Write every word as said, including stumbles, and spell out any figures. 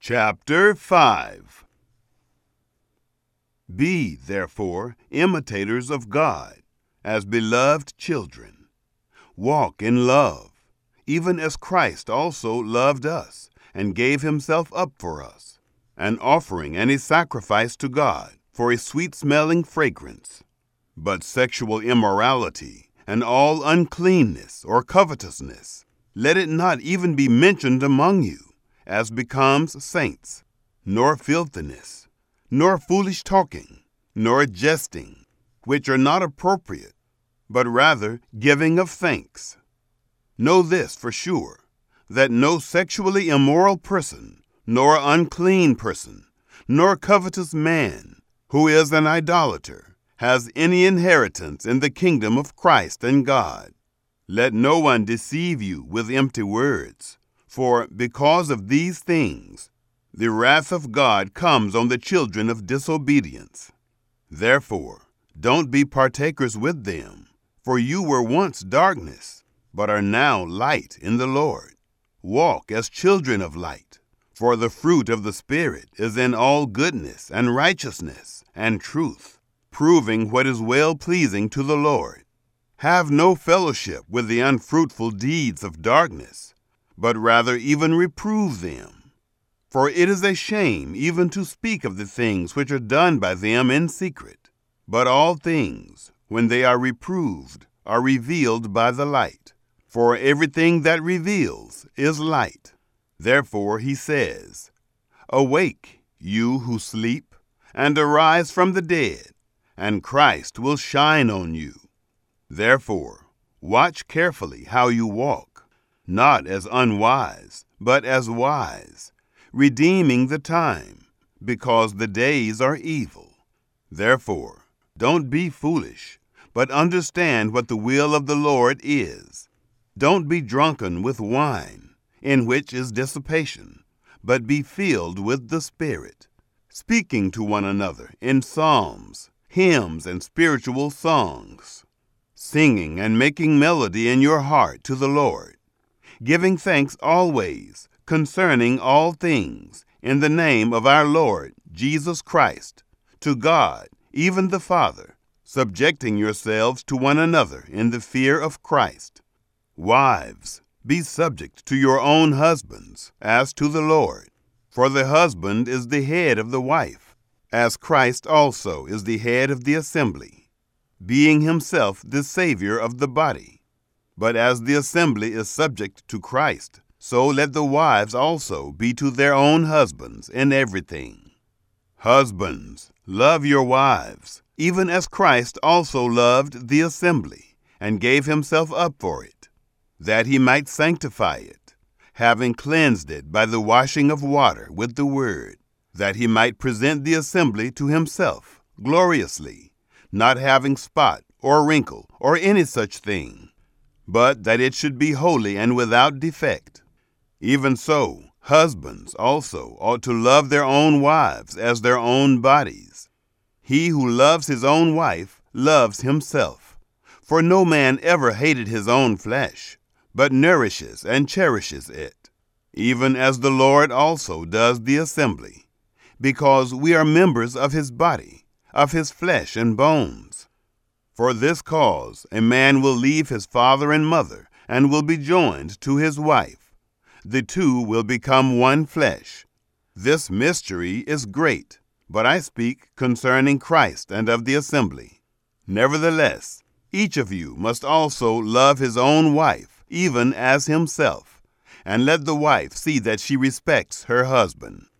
Chapter five. Be, therefore, imitators of God, as beloved children. Walk in love, even as Christ also loved us, and gave himself up for us, an offering and a sacrifice to God for a sweet-smelling fragrance. But sexual immorality and all uncleanness or covetousness, let it not even be mentioned among you, as becomes saints, nor filthiness, nor foolish talking, nor jesting, which are not appropriate, but rather giving of thanks. Know this for sure, that no sexually immoral person, nor unclean person, nor covetous man, who is an idolater, has any inheritance in the kingdom of Christ and God. Let no one deceive you with empty words. For because of these things, the wrath of God comes on the children of disobedience. Therefore, don't be partakers with them, for you were once darkness, but are now light in the Lord. Walk as children of light, for the fruit of the Spirit is in all goodness and righteousness and truth, proving what is well-pleasing to the Lord. Have no fellowship with the unfruitful deeds of darkness, but rather even reprove them. For it is a shame even to speak of the things which are done by them in secret. But all things, when they are reproved, are revealed by the light. For everything that reveals is light. Therefore he says, Awake, you who sleep, and arise from the dead, and Christ will shine on you. Therefore, watch carefully how you walk, not as unwise, but as wise, redeeming the time, because the days are evil. Therefore, don't be foolish, but understand what the will of the Lord is. Don't be drunken with wine, in which is dissipation, but be filled with the Spirit, speaking to one another in psalms, hymns, and spiritual songs, singing and making melody in your heart to the Lord, giving thanks always concerning all things in the name of our Lord Jesus Christ, to God, even the Father, subjecting yourselves to one another in the fear of Christ. Wives, be subject to your own husbands, as to the Lord. For the husband is the head of the wife, as Christ also is the head of the assembly, being himself the Savior of the body. But as the assembly is subject to Christ, so let the wives also be to their own husbands in everything. Husbands, love your wives, even as Christ also loved the assembly, and gave himself up for it, that he might sanctify it, having cleansed it by the washing of water with the word, that he might present the assembly to himself gloriously, not having spot or wrinkle or any such thing, but that it should be holy and without defect. Even so, husbands also ought to love their own wives as their own bodies. He who loves his own wife loves himself. For no man ever hated his own flesh, but nourishes and cherishes it, even as the Lord also does the assembly, because we are members of his body, of his flesh and bones. For this cause a man will leave his father and mother, and will be joined to his wife. The two will become one flesh. This mystery is great, but I speak concerning Christ and of the assembly. Nevertheless, each of you must also love his own wife, even as himself, and let the wife see that she respects her husband.